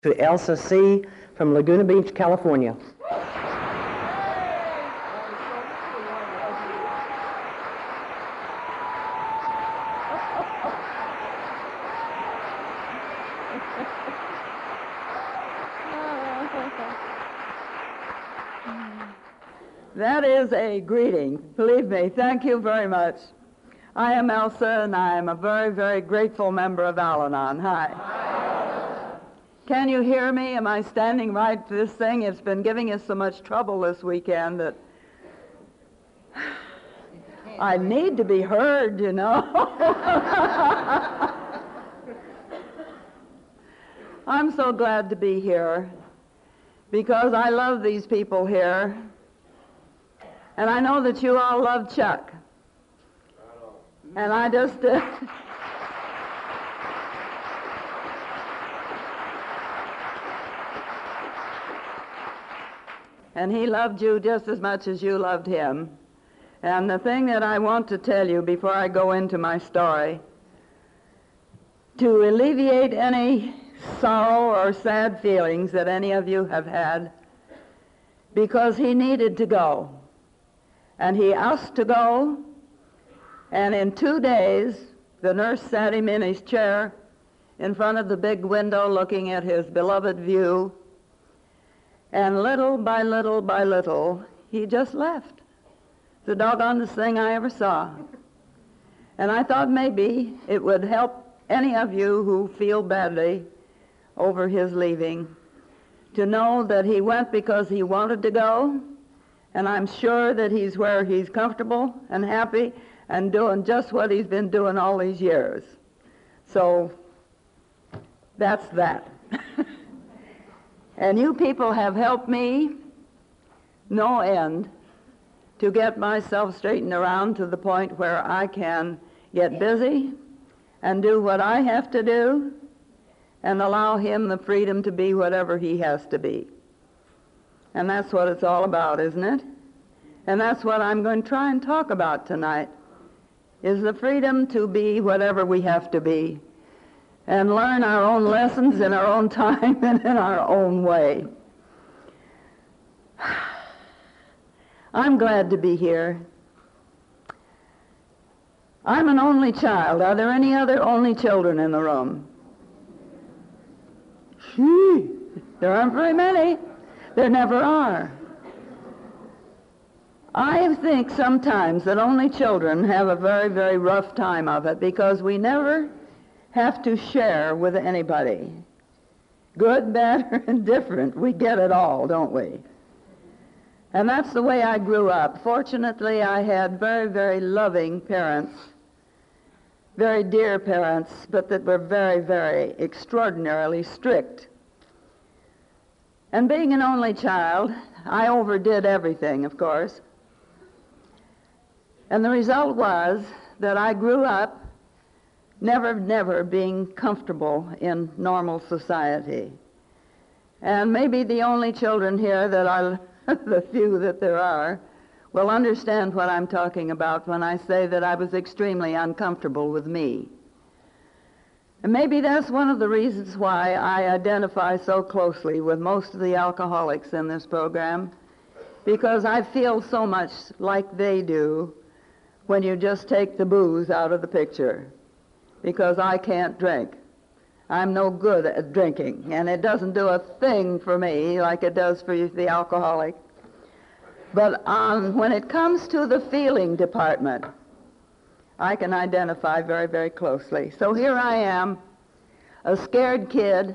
to Elsa C. from Laguna Beach, California. That is a greeting. Believe me, thank you very much. I am Elsa, and I am a very, very grateful member of Al-Anon. Hi. Can you hear me? Am I standing right to this thing? It's been giving us so much trouble this weekend that I need to be heard, you know. I'm so glad to be here because I love these people here. And I know that you all love Chuck. And I just... and he loved you just as much as you loved him. And the thing that I want to tell you before I go into my story, to alleviate any sorrow or sad feelings that any of you have had, because he needed to go. And he asked to go, and in 2 days, the nurse sat him in his chair in front of the big window looking at his beloved view, and little by little by little, he just left. The doggonest thing I ever saw. And I thought maybe it would help any of you who feel badly over his leaving to know that he went because he wanted to go, and I'm sure that he's where he's comfortable and happy and doing just what he's been doing all these years. So that's that. And you people have helped me no end to get myself straightened around to the point where I can get busy and do what I have to do and allow him the freedom to be whatever he has to be. And that's what it's all about, isn't it? And that's what I'm going to try and talk about tonight, is the freedom to be whatever we have to be and learn our own lessons in our own time and in our own way. I'm glad to be here. I'm an only child. Are there any other only children in the room? There aren't very many. There never are. I think sometimes that only children have a very, very rough time of it because we never have to share with anybody. Good, bad, or indifferent, we get it all, don't we? And that's the way I grew up. Fortunately, I had very, very loving parents, very dear parents, but that were very, very extraordinarily strict. And being an only child, I overdid everything, of course. And the result was that I grew up never being comfortable in normal society. And maybe the only children here that are, the few that there are, will understand what I'm talking about when I say that I was extremely uncomfortable with me. And maybe that's one of the reasons why I identify so closely with most of the alcoholics in this program, because I feel so much like they do when you just take the booze out of the picture, because I can't drink. I'm no good at drinking, and it doesn't do a thing for me like it does for the alcoholic. But when it comes to the feeling department, I can identify very, very closely. So here I am, a scared kid,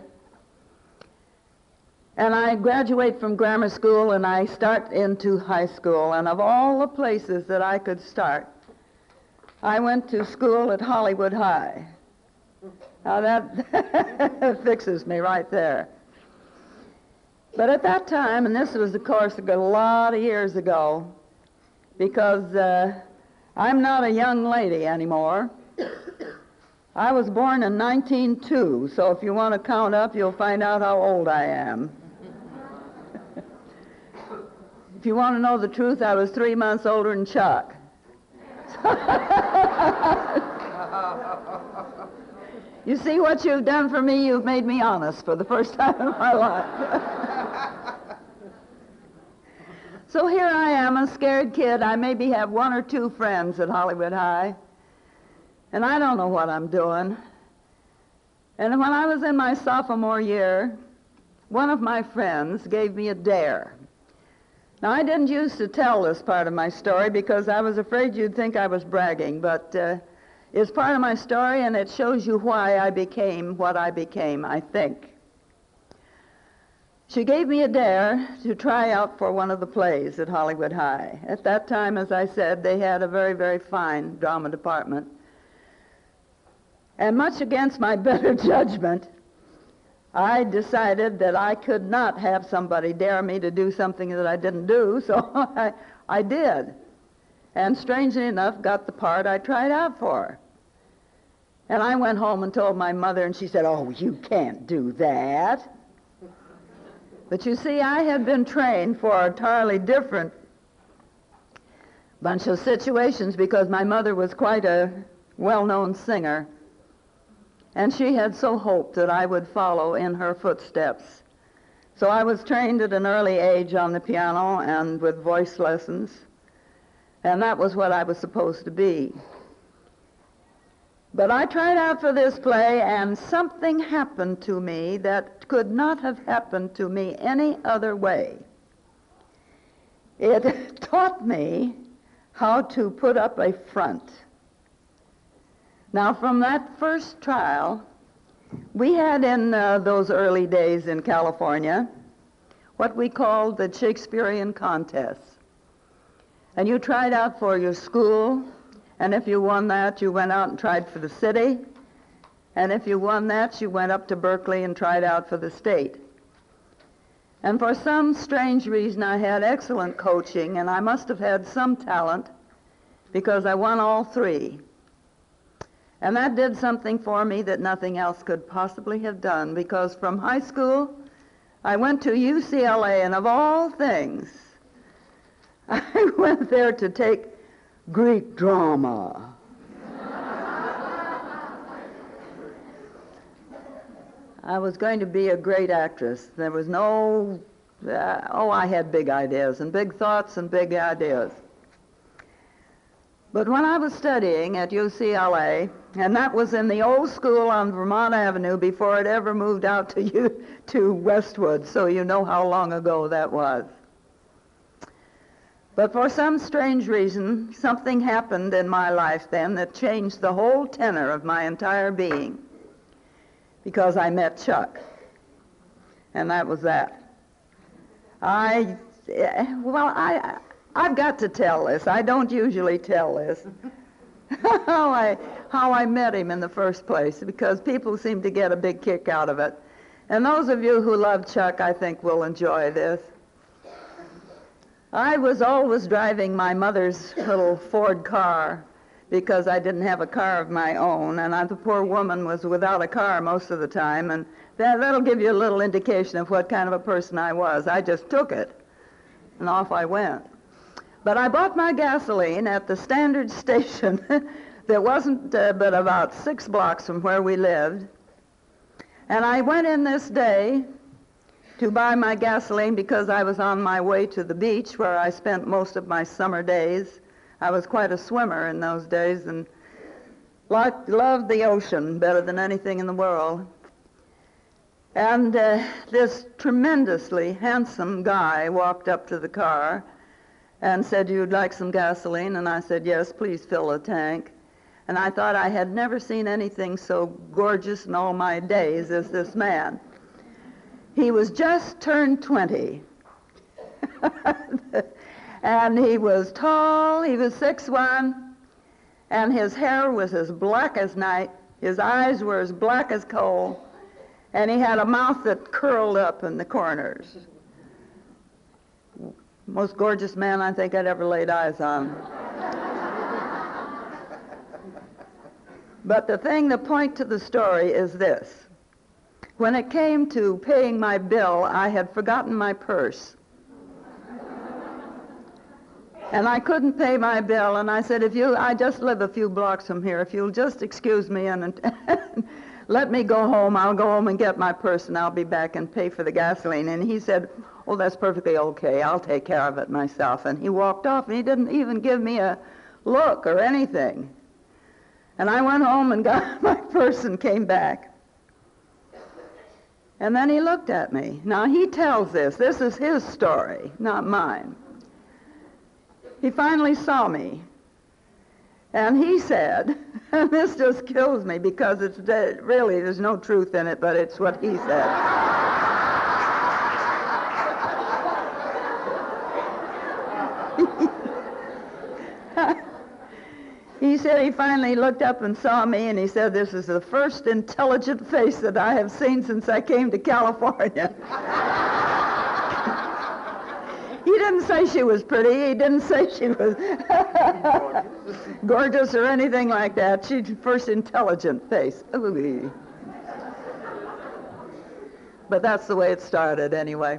and I graduate from grammar school and I start into high school, and of all the places that I could start, I went to school at Hollywood High. Now that fixes me right there. But at that time, and this was, of course, a lot of years ago, because I'm not a young lady anymore. I was born in 1902, so if you want to count up, you'll find out how old I am. If you want to know the truth, I was 3 months older than Chuck. You see what you've done for me? You've made me honest for the first time in my life. So here I am, a scared kid. I maybe have one or two friends at Hollywood High, and I don't know what I'm doing. And when I was in my sophomore year, one of my friends gave me a dare. Now, I didn't used to tell this part of my story because I was afraid you'd think I was bragging, but it's part of my story, and it shows you why I became what I became, I think. She gave me a dare to try out for one of the plays at Hollywood High. At that time, as I said, they had a very, very fine drama department. And much against my better judgment, I decided that I could not have somebody dare me to do something that I didn't do, so I did. And strangely enough, got the part I tried out for. And I went home and told my mother, and she said, "Oh, you can't do that." But you see, I had been trained for a entirely different bunch of situations because my mother was quite a well-known singer. And she had so hoped that I would follow in her footsteps. So I was trained at an early age on the piano and with voice lessons, and that was what I was supposed to be. But I tried out for this play, and something happened to me that could not have happened to me any other way. It taught me how to put up a front. Now, from that first trial, we had in those early days in California what we called the Shakespearean contests. And you tried out for your school, and if you won that, you went out and tried for the city. And if you won that, you went up to Berkeley and tried out for the state. And for some strange reason, I had excellent coaching, and I must have had some talent because I won all three. And that did something for me that nothing else could possibly have done, because from high school, I went to UCLA, and of all things, I went there to take Greek drama. I was going to be a great actress. There was no, I had big ideas and big thoughts and big ideas. But when I was studying at UCLA, and that was in the old school on Vermont Avenue before it ever moved out to Westwood, so you know how long ago that was. But for some strange reason, something happened in my life then that changed the whole tenor of my entire being, because I met Chuck, and that was that. I've got to tell this. I don't usually tell this. how I met him in the first place, because people seem to get a big kick out of it. And those of you who love Chuck, I think, will enjoy this. I was always driving my mother's little Ford car because I didn't have a car of my own, and the poor woman was without a car most of the time, and that'll give you a little indication of what kind of a person I was. I just took it, and off I went. But I bought my gasoline at the Standard station that wasn't but about 6 blocks from where we lived. And I went in this day to buy my gasoline because I was on my way to the beach where I spent most of my summer days. I was quite a swimmer in those days and loved the ocean better than anything in the world. And this tremendously handsome guy walked up to the car and said, "You'd like some gasoline?" And I said, "Yes, please fill the tank." And I thought I had never seen anything so gorgeous in all my days as this man. He was just turned 20. And he was tall, he was 6'1", and his hair was as black as night, his eyes were as black as coal, and he had a mouth that curled up in the corners. Most gorgeous man I think I'd ever laid eyes on. But the point to the story is this. When it came to paying my bill, I had forgotten my purse. And I couldn't pay my bill, and I said, I just live a few blocks from here, if you'll just excuse me and let me go home. I'll go home and get my purse, and I'll be back and pay for the gasoline. And he said, oh, that's perfectly okay. I'll take care of it myself. And he walked off, and he didn't even give me a look or anything. And I went home and got my purse and came back. And then he looked at me. Now, he tells this. This is his story, not mine. He finally saw me. And he said, and this just kills me because it's really, there's no truth in it, but it's what he said. He said he finally looked up and saw me, and he said, this is the first intelligent face that I have seen since I came to California. He didn't say she was pretty. He didn't say she was gorgeous or anything like that. She's the first intelligent face. Ooh. But that's the way it started anyway.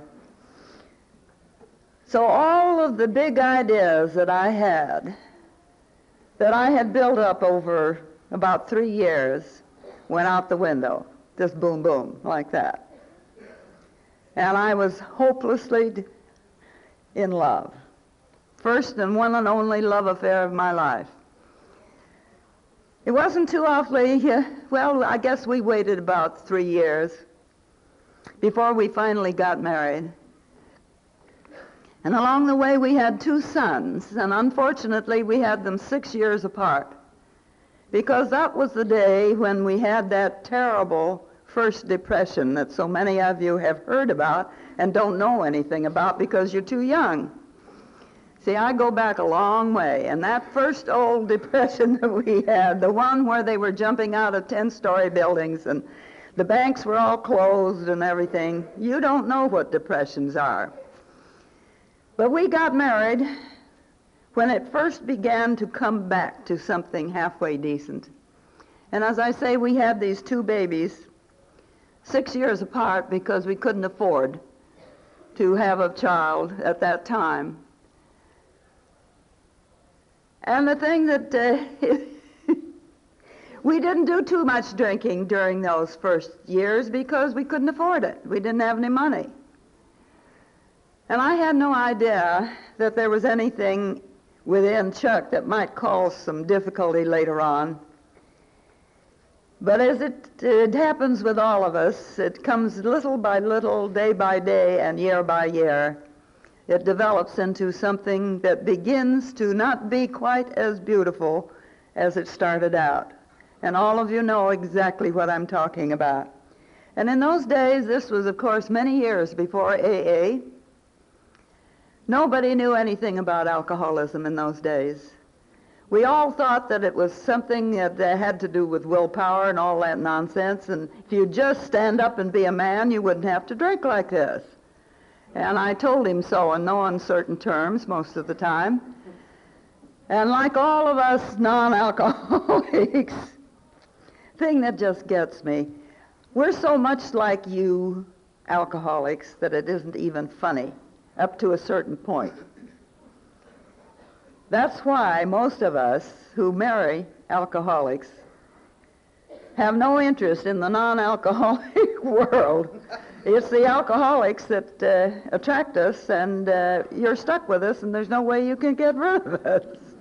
So all of the big ideas that I had built up over about 3 years, went out the window. Just boom, boom, like that. And I was hopelessly in love. First and one and only love affair of my life. It wasn't too awfully, well, I guess we waited about 3 years before we finally got married. And along the way we had 2 sons, and unfortunately we had them 6 years apart, because that was the day when we had that terrible first depression that so many of you have heard about and don't know anything about because you're too young. See, I go back a long way, and that first old depression that we had, the one where they were jumping out of 10-story buildings and the banks were all closed and everything, you don't know what depressions are. But we got married when it first began to come back to something halfway decent. And as I say, we had these 2 babies 6 years apart because we couldn't afford to have a child at that time. And the thing that we didn't do too much drinking during those first years because we couldn't afford it. We didn't have any money. And I had no idea that there was anything within Chuck that might cause some difficulty later on. But as it happens with all of us, it comes little by little, day by day, and year by year. It develops into something that begins to not be quite as beautiful as it started out. And all of you know exactly what I'm talking about. And in those days, this was, of course, many years before AA. Nobody knew anything about alcoholism in those days. We all thought that it was something that had to do with willpower and all that nonsense, and if you just stand up and be a man, you wouldn't have to drink like this. And I told him so in no uncertain terms most of the time. And like all of us non-alcoholics, thing that just gets me, we're so much like you alcoholics that it isn't even funny up to a certain point. That's why most of us who marry alcoholics have no interest in the non-alcoholic world. It's the alcoholics that attract us, and you're stuck with us, and there's no way you can get rid of us.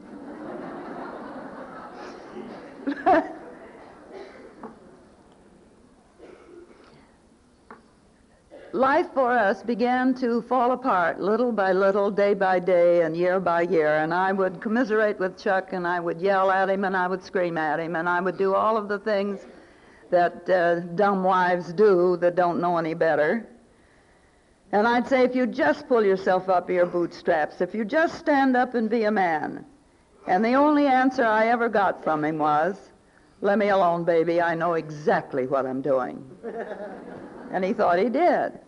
Life for us began to fall apart little by little, day by day, and year by year, and I would commiserate with Chuck, and I would yell at him, and I would scream at him, and I would do all of the things that dumb wives do that don't know any better. And I'd say, if you just pull yourself up your bootstraps, if you just stand up and be a man. And the only answer I ever got from him was, let me alone, baby, I know exactly what I'm doing. And he thought he did.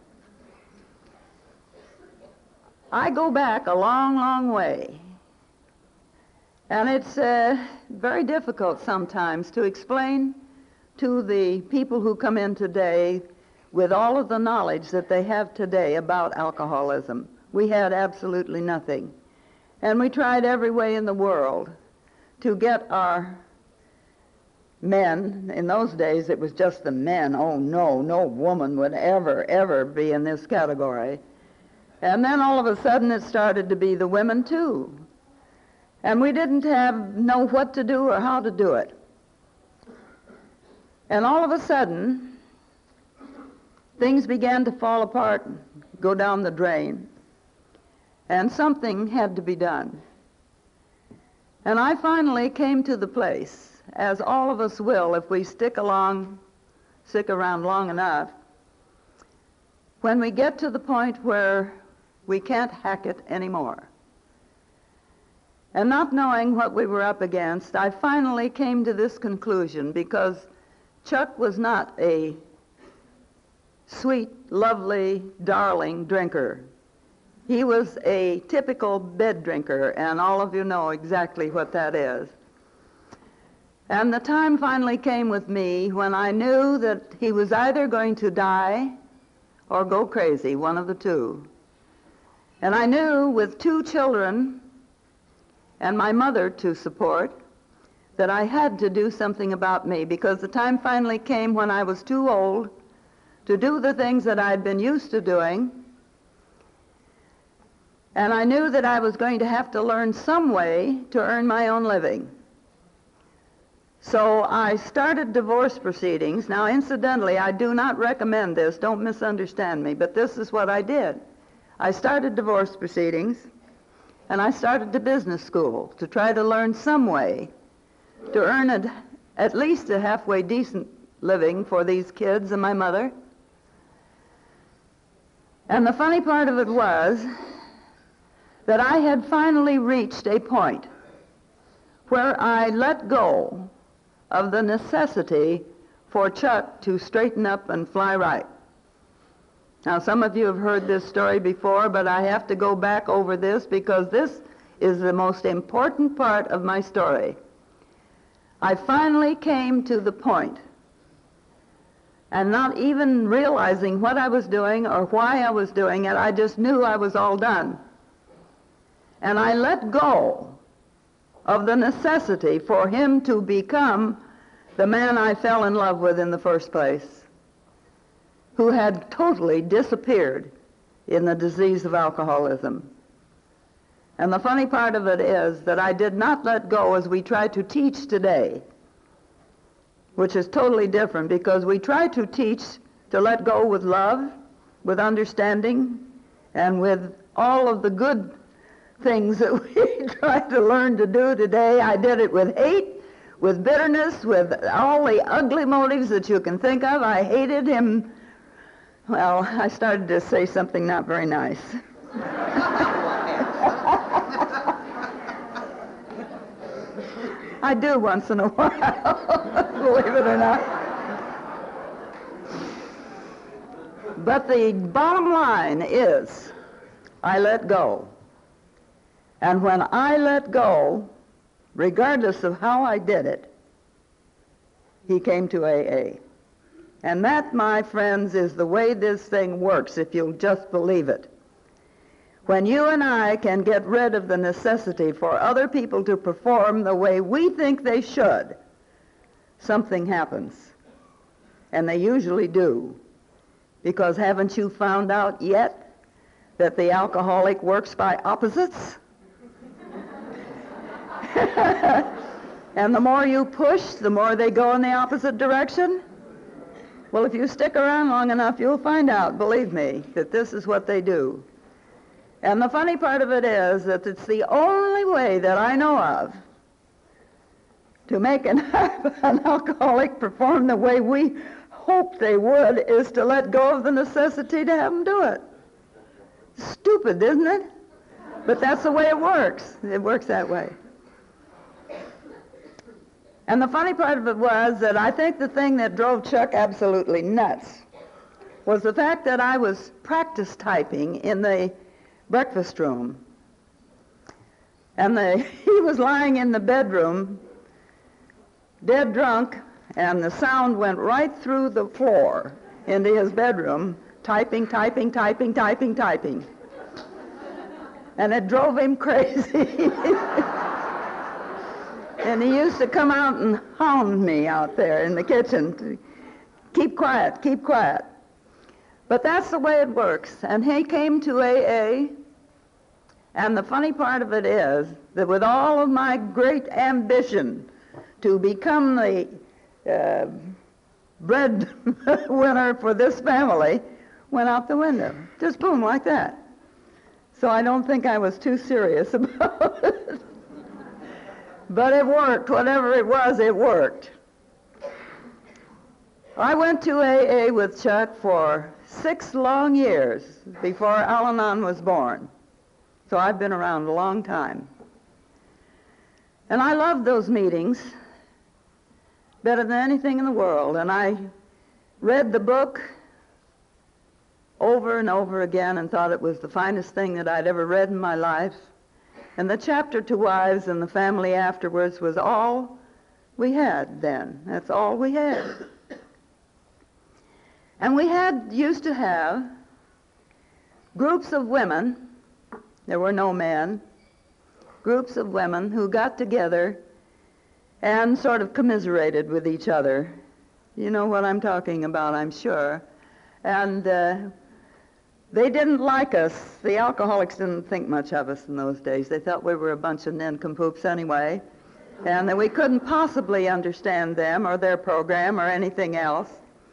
I go back a long, long way. And it's very difficult sometimes to explain to the people who come in today with all of the knowledge that they have today about alcoholism. We had absolutely nothing. And we tried every way in the world to get our men. In those days, it was just the men. Oh, no, no woman would ever be in this category. And then all of a sudden, it started to be the women, too. And we didn't know what to do or how to do it. And all of a sudden, things began to fall apart, go down the drain. And something had to be done. And I finally came to the place, as all of us will if we stick around long enough, when we get to the point where we can't hack it anymore. And not knowing what we were up against, I finally came to this conclusion, because Chuck was not a sweet, lovely, darling drinker. He was a typical bed drinker, and all of you know exactly what that is. And the time finally came with me when I knew that he was either going to die or go crazy, one of the two. And I knew, with 2 children and my mother to support, that I had to do something about me, because the time finally came when I was too old to do the things that I'd been used to doing. And I knew that I was going to have to learn some way to earn my own living. So I started divorce proceedings. Now, incidentally, I do not recommend this. Don't misunderstand me, but this is what I did. I started divorce proceedings, and I started the business school to try to learn some way to earn at least a halfway decent living for these kids and my mother. And the funny part of it was that I had finally reached a point where I let go of the necessity for Chuck to straighten up and fly right. Now, some of you have heard this story before, but I have to go back over this because this is the most important part of my story. I finally came to the point, and not even realizing what I was doing or why I was doing it, I just knew I was all done. And I let go of the necessity for him to become the man I fell in love with in the first place, who had totally disappeared in the disease of alcoholism. And the funny part of it is that I did not let go as we try to teach today, which is totally different, because we try to teach to let go with love, with understanding, and with all of the good things that we try to learn to do today. I did it with hate, with bitterness, with all the ugly motives that you can think of. I hated him. Well, I started to say something not very nice. I do once in a while, believe it or not. But the bottom line is, I let go. And when I let go, regardless of how I did it, he came to AA. And that, my friends, is the way this thing works, if you'll just believe it. When you and I can get rid of the necessity for other people to perform the way we think they should, something happens. And they usually do. Because haven't you found out yet that the alcoholic works by opposites? And the more you push, the more they go in the opposite direction. Well, if you stick around long enough, you'll find out, believe me, that this is what they do. And the funny part of it is that it's the only way that I know of to make an alcoholic perform the way we hope they would, is to let go of the necessity to have them do it. Stupid, isn't it? But that's the way it works. It works that way. And the funny part of it was that I think the thing that drove Chuck absolutely nuts was the fact that I was practice typing in the breakfast room. And he was lying in the bedroom, dead drunk, and the sound went right through the floor into his bedroom, typing, typing, typing, typing, typing. And it drove him crazy. And he used to come out and hound me out there in the kitchen to keep quiet, keep quiet. But that's the way it works. And he came to AA, and the funny part of it is that with all of my great ambition to become the breadwinner for this family, went out the window. Just boom, like that. So I don't think I was too serious about it. But it worked. Whatever it was, it worked. I went to AA with Chuck for 6 long years before Al-Anon was born. So I've been around a long time. And I loved those meetings better than anything in the world. And I read the book over and over again and thought it was the finest thing that I'd ever read in my life. And the chapter to wives and the family afterwards was all we had then. That's all we had. And we used to have groups of women, there were no men, groups of women who got together and sort of commiserated with each other. You know what I'm talking about, I'm sure. And they didn't like us. The alcoholics didn't think much of us in those days. They thought we were a bunch of nincompoops anyway, and that we couldn't possibly understand them or their program or anything else.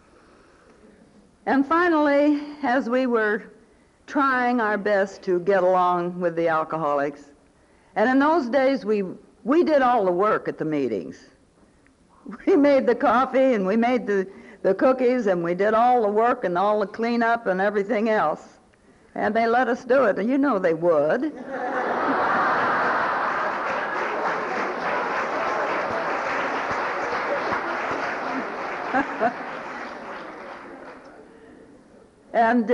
And finally, as we were trying our best to get along with the alcoholics, and in those days we did all the work at the meetings. We made the coffee and we made the cookies, and we did all the work and all the cleanup and everything else. And they let us do it, and you know they would. And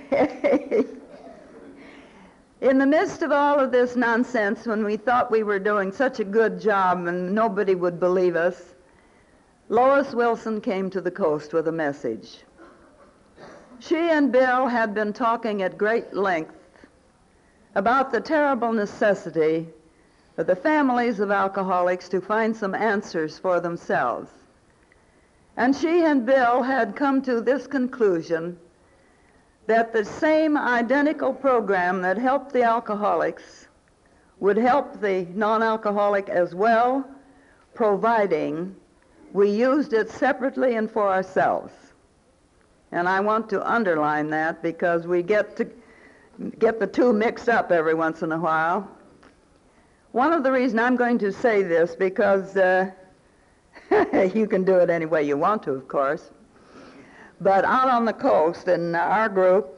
in the midst of all of this nonsense, when we thought we were doing such a good job and nobody would believe us, Lois Wilson came to the coast with a message. She and Bill had been talking at great length about the terrible necessity of the families of alcoholics to find some answers for themselves. And she and Bill had come to this conclusion that the same identical program that helped the alcoholics would help the non-alcoholic as well, providing we used it separately and for ourselves. And I want to underline that because we get the two mixed up every once in a while. One of the reasons I'm going to say this, because you can do it any way you want to, of course, but out on the coast in our group,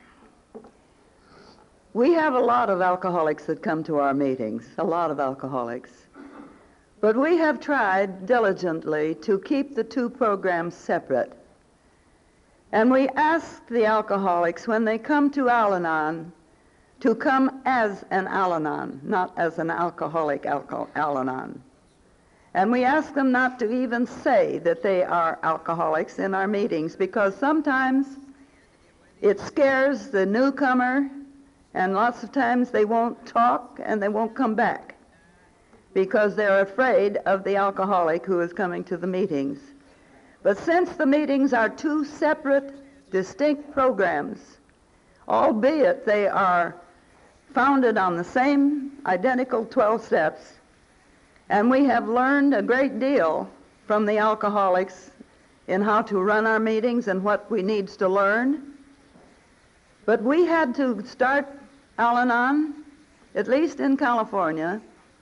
we have a lot of alcoholics that come to our meetings, a lot of alcoholics. But we have tried diligently to keep the two programs separate. And we ask the alcoholics, when they come to Al-Anon, to come as an Al-Anon, not as an alcoholic Al-Anon. And we ask them not to even say that they are alcoholics in our meetings, because sometimes it scares the newcomer, and lots of times they won't talk and they won't come back because they're afraid of the alcoholic who is coming to the meetings. But since the meetings are two separate, distinct programs, albeit they are founded on the same identical 12 steps, and we have learned a great deal from the alcoholics in how to run our meetings and what we need to learn. But we had to start Al-Anon, at least in California,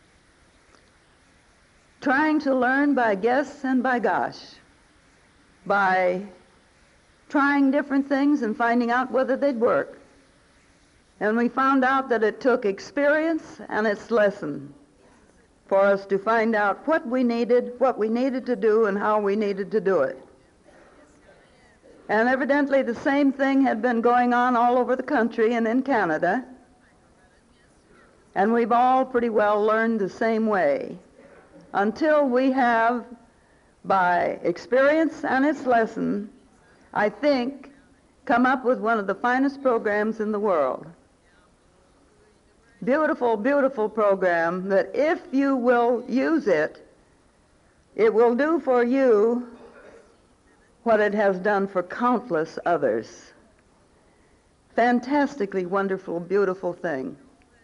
trying to learn by guess and by gosh, by trying different things and finding out whether they'd work. And we found out that it took experience and its lesson for us to find out what we needed to do, and how we needed to do it. And evidently the same thing had been going on all over the country and in Canada. And we've all pretty well learned the same way, until we have, by experience and its lesson, I think, come up with one of the finest programs in the world. Beautiful, beautiful program that if you will use it it will do for you what it has done for countless others. Fantastically wonderful, beautiful thing.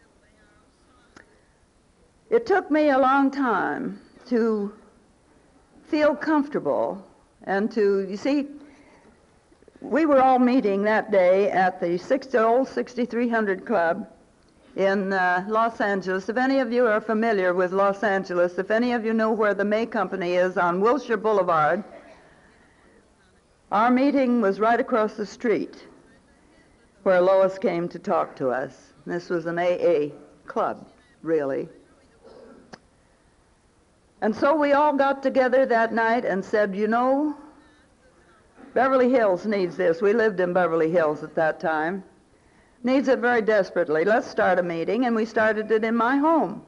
It took me a long time to feel comfortable and to, you see, we were all meeting that day at the old 6300 Club in Los Angeles. If any of you are familiar with Los Angeles, if any of you know where the May Company is on Wilshire Boulevard, our meeting was right across the street where Lois came to talk to us. This was an AA club, really. And so we all got together that night and said, you know, Beverly Hills needs this. We lived in Beverly Hills at that time. Needs it very desperately. Let's start a meeting, and we started it in my home.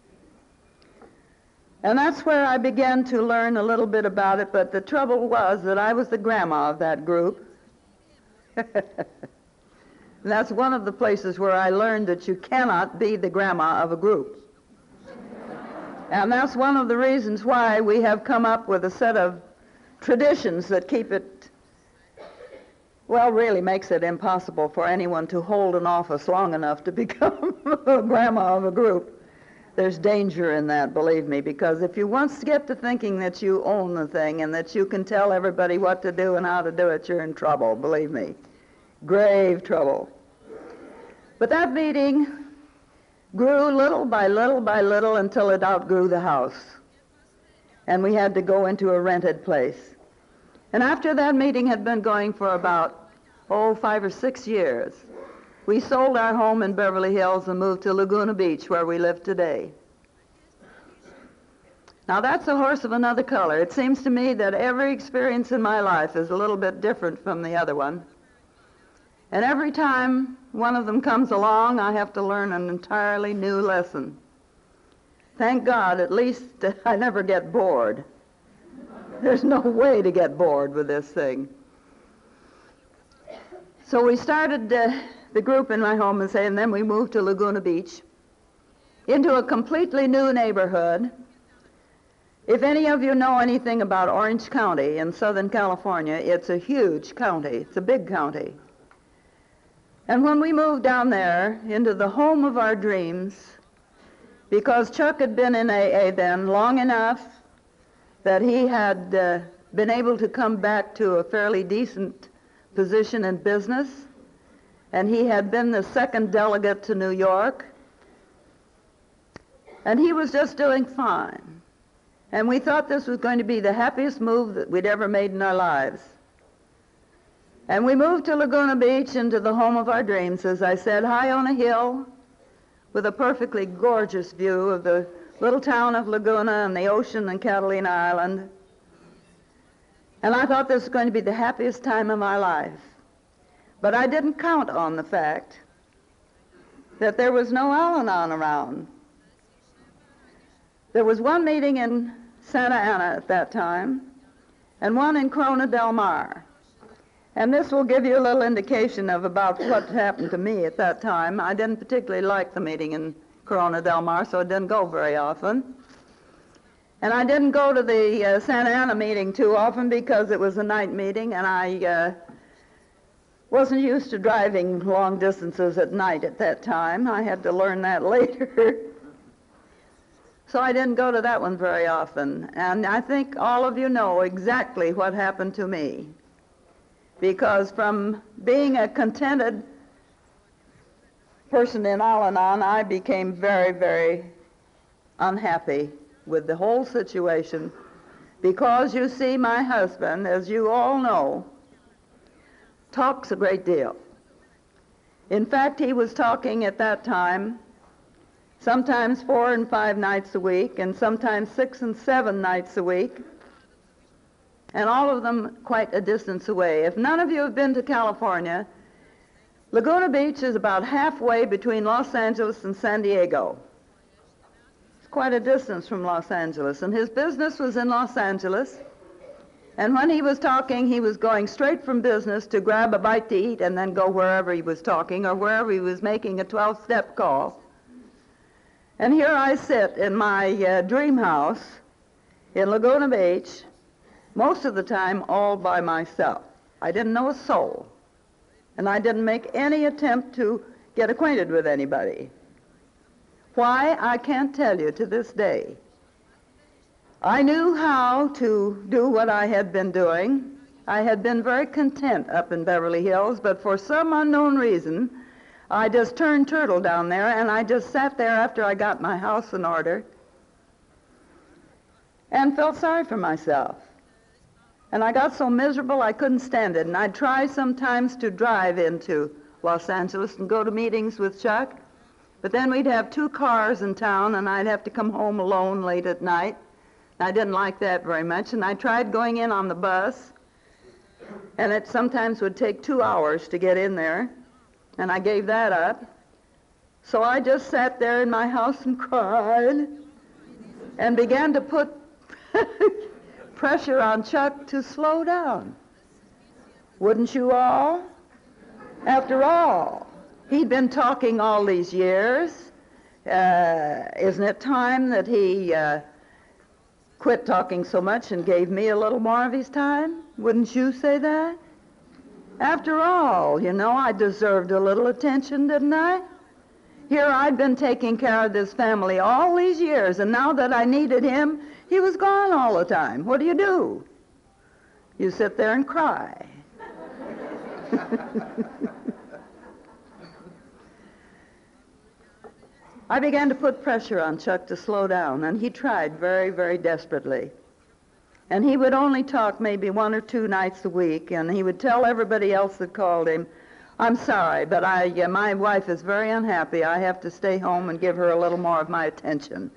And that's where I began to learn a little bit about it, but the trouble was that I was the grandma of that group. That's one of the places where I learned that you cannot be the grandma of a group. And that's one of the reasons why we have come up with a set of traditions that keep it, well, really makes it impossible for anyone to hold an office long enough to become a grandma of a group. There's danger in that, believe me, because if you once get to thinking that you own the thing and that you can tell everybody what to do and how to do it, you're in trouble, believe me. Grave trouble. But that meeting grew little by little by little until it outgrew the house. And we had to go into a rented place. And after that meeting had been going for about, 5 or 6 years, we sold our home in Beverly Hills and moved to Laguna Beach, where we live today. Now that's a horse of another color. It seems to me that every experience in my life is a little bit different from the other one. And every time one of them comes along, I have to learn an entirely new lesson. Thank God, at least I never get bored. There's no way to get bored with this thing. So we started the group in my home, and then we moved to Laguna Beach, into a completely new neighborhood. If any of you know anything about Orange County in Southern California, it's a huge county. It's a big county. And when we moved down there into the home of our dreams, because Chuck had been in AA then long enough that he had been able to come back to a fairly decent position in business, and he had been the second delegate to New York, and he was just doing fine. And we thought this was going to be the happiest move that we'd ever made in our lives. And we moved to Laguna Beach, into the home of our dreams, as I said, high on a hill with a perfectly gorgeous view of the little town of Laguna and the ocean and Catalina Island. And I thought this was going to be the happiest time of my life. But I didn't count on the fact that there was no Al-Anon around. There was one meeting in Santa Ana at that time, and one in Corona del Mar. And this will give you a little indication of about what happened to me at that time. I didn't particularly like the meeting in Corona del Mar, so I didn't go very often. And I didn't go to the Santa Ana meeting too often because it was a night meeting, and I wasn't used to driving long distances at night at that time. I had to learn that later. So I didn't go to that one very often. And I think all of you know exactly what happened to me. Because from being a contented person in Al-Anon, I became very, very unhappy with the whole situation. Because, you see, my husband, as you all know, talks a great deal. In fact, he was talking at that time sometimes 4 and 5 nights a week, and sometimes 6 and 7 nights a week, and all of them quite a distance away. If none of you have been to California, Laguna Beach is about halfway between Los Angeles and San Diego. It's quite a distance from Los Angeles, and his business was in Los Angeles, and when he was talking, he was going straight from business to grab a bite to eat and then go wherever he was talking or wherever he was making a 12-step call. And here I sit in my dream house in Laguna Beach, most of the time all by myself. I didn't know a soul, and I didn't make any attempt to get acquainted with anybody. Why, I can't tell you to this day. I knew how to do what I had been doing. I had been very content up in Beverly Hills, but for some unknown reason, I just turned turtle down there, and I just sat there after I got my house in order and felt sorry for myself. And I got so miserable I couldn't stand it, and I'd try sometimes to drive into Los Angeles and go to meetings with Chuck, but then we'd have 2 cars in town, and I'd have to come home alone late at night. I didn't like that very much, and I tried going in on the bus, and it sometimes would take 2 hours to get in there, and I gave that up. So I just sat there in my house and cried and began to put pressure on Chuck to slow down. Wouldn't you all? After all, he'd been talking all these years. Isn't it time that he quit talking so much and gave me a little more of his time? Wouldn't you say that? After all, you know, I deserved a little attention, didn't I? Here I'd been taking care of this family all these years, and now that I needed him, he was gone all the time. What do? You sit there and cry. I began to put pressure on Chuck to slow down, and he tried very, very desperately. And he would only talk maybe 1 or 2 nights a week, and he would tell everybody else that called him, "I'm sorry, but my wife is very unhappy. I have to stay home and give her a little more of my attention."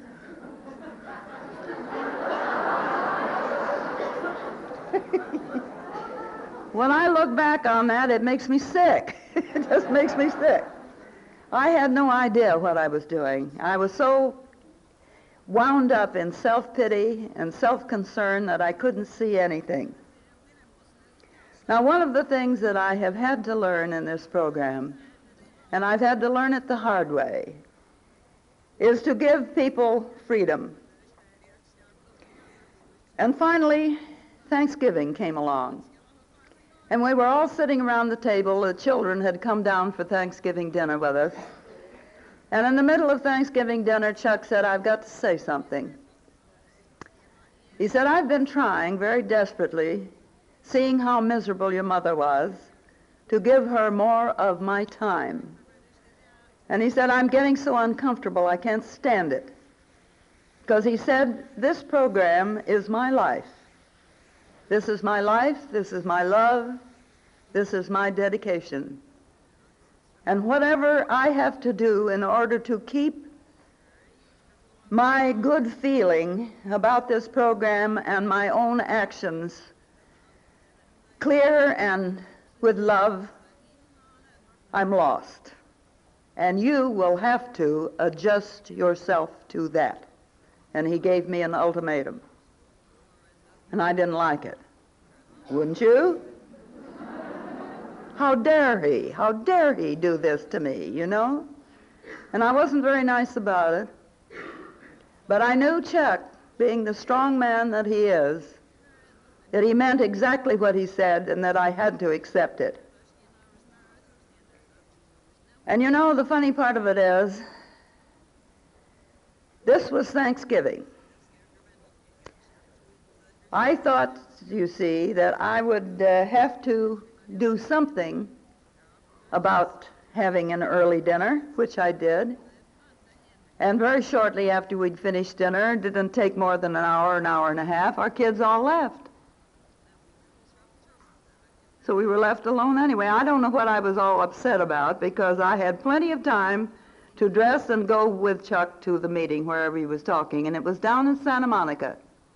When I look back on that, it makes me sick. It just makes me sick. I had no idea what I was doing. I was so wound up in self-pity and self-concern that I couldn't see anything. Now, one of the things that I have had to learn in this program, and I've had to learn it the hard way, is to give people freedom. And finally, Thanksgiving came along. And we were all sitting around the table. The children had come down for Thanksgiving dinner with us. And in the middle of Thanksgiving dinner, Chuck said, "I've got to say something." He said, "I've been trying very desperately, seeing how miserable your mother was, to give her more of my time." And he said, "I'm getting so uncomfortable, I can't stand it." Because he said, "This program is my life. This is my life, this is my love, this is my dedication. And whatever I have to do in order to keep my good feeling about this program and my own actions clear and with love, I'm lost. And you will have to adjust yourself to that." And he gave me an ultimatum. And I didn't like it. Wouldn't you? How dare he? How dare he do this to me, you know? And I wasn't very nice about it. But I knew Chuck, being the strong man that he is, that he meant exactly what he said and that I had to accept it. And you know, the funny part of it is, this was Thanksgiving. I thought, you see, that I would have to do something about having an early dinner, which I did. And very shortly after we'd finished dinner, it didn't take more than an hour and a half, our kids all left. So we were left alone anyway. I don't know what I was all upset about, because I had plenty of time to dress and go with Chuck to the meeting wherever he was talking, and it was down in Santa Monica.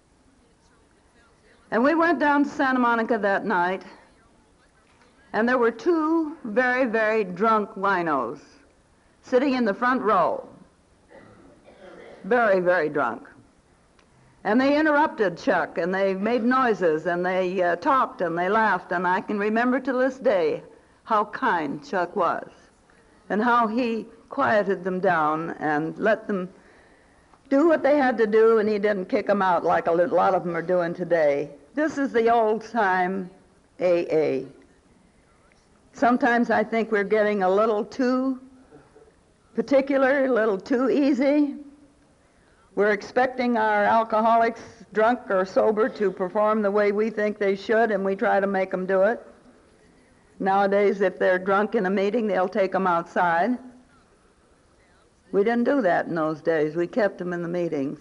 And we went down to Santa Monica that night, and there were 2 very, very drunk winos sitting in the front row. Very, very drunk. And they interrupted Chuck, and they made noises, and they talked, and they laughed, and I can remember to this day how kind Chuck was, and how he quieted them down and let them do what they had to do, and he didn't kick them out like a lot of them are doing today. This is the old-time AA. Sometimes I think we're getting a little too particular, a little too easy. We're expecting our alcoholics, drunk or sober, to perform the way we think they should, and we try to make them do it. Nowadays, if they're drunk in a meeting, they'll take them outside. We didn't do that in those days. We kept them in the meetings.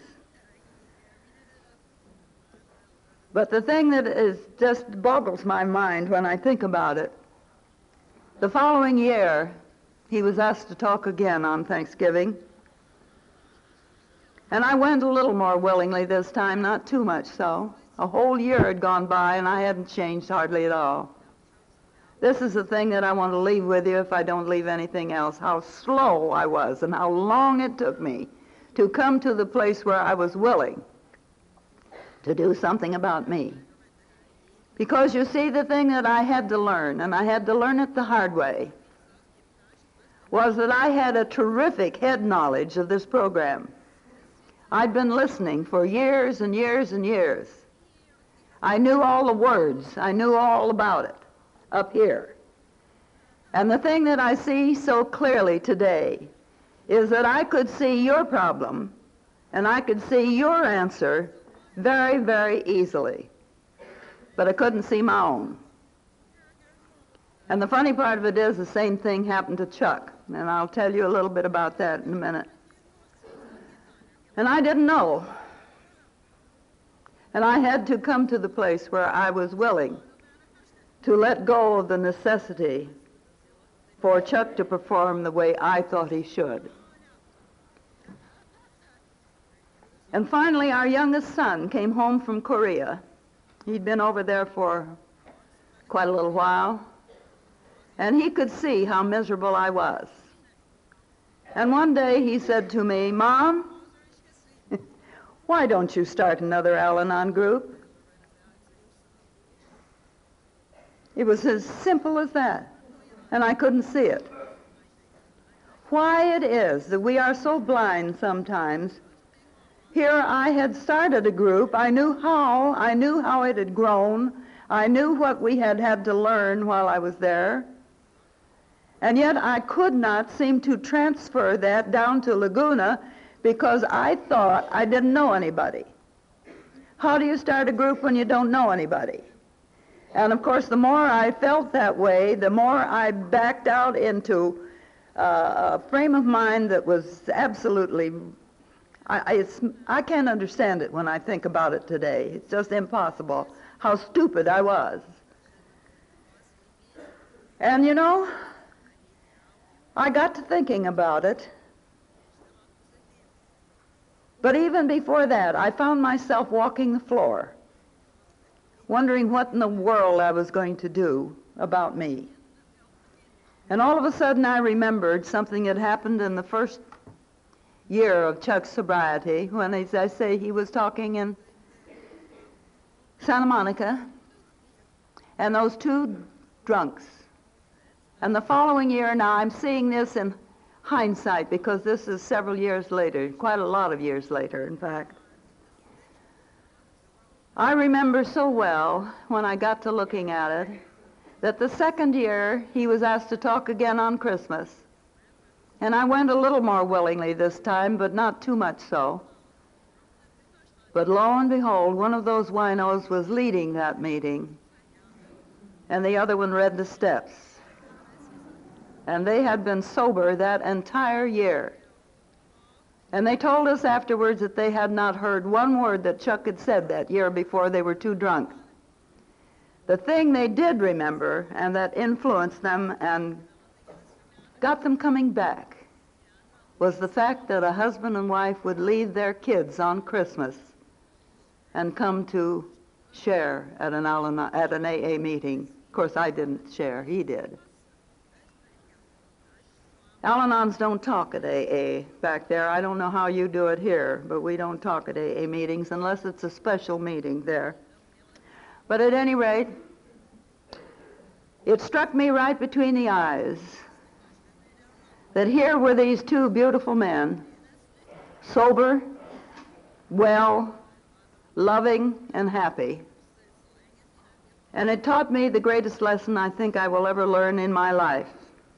But the thing that is just boggles my mind when I think about it, the following year, he was asked to talk again on Thanksgiving. And I went a little more willingly this time, not too much so. A whole year had gone by and I hadn't changed hardly at all. This is the thing that I want to leave with you if I don't leave anything else, how slow I was and how long it took me to come to the place where I was willing to do something about me. Because you see, the thing that I had to learn, and I had to learn it the hard way, was that I had a terrific head knowledge of this program. I'd been listening for years and years and years. I knew all the words. I knew all about it up here. And the thing that I see so clearly today is that I could see your problem and I could see your answer very, very easily. But I couldn't see my own. And the funny part of it is the same thing happened to Chuck. And I'll tell you a little bit about that in a minute. And I didn't know. And I had to come to the place where I was willing to let go of the necessity for Chuck to perform the way I thought he should. And finally, our youngest son came home from Korea. He'd been over there for quite a little while, and he could see how miserable I was. And one day he said to me, "Mom, why don't you start another Al-Anon group?" It was as simple as that, and I couldn't see it. Why it is that we are so blind sometimes. Here I had started a group. I knew how it had grown. I knew what we had had to learn while I was there. And yet I could not seem to transfer that down to Laguna because I thought I didn't know anybody. How do you start a group when you don't know anybody? And of course, the more I felt that way, the more I backed out into a frame of mind that was absolutely, I can't understand it when I think about it today. It's just impossible how stupid I was. And you know, I got to thinking about it. But even before that, I found myself walking the floor, wondering what in the world I was going to do about me. And all of a sudden I remembered something that happened in the first year of Chuck's sobriety when, as I say, he was talking in Santa Monica, and those two drunks. And the following year, now I'm seeing this in hindsight because this is several years later, quite a lot of years later, in fact. I remember so well when I got to looking at it that the second year he was asked to talk again on Christmas. And I went a little more willingly this time, but not too much so. But lo and behold, one of those winos was leading that meeting, and the other one read the steps. And they had been sober that entire year. And they told us afterwards that they had not heard one word that Chuck had said that year before. They were too drunk. The thing they did remember, and that influenced them and got them coming back, was the fact that a husband and wife would leave their kids on Christmas and come to share at an AA meeting. Of course, I didn't share. He did. Al-Anons don't talk at AA back there. I don't know how you do it here, but we don't talk at AA meetings unless it's a special meeting there. But at any rate, it struck me right between the eyes that here were these two beautiful men, sober, well, loving, and happy. And it taught me the greatest lesson I think I will ever learn in my life.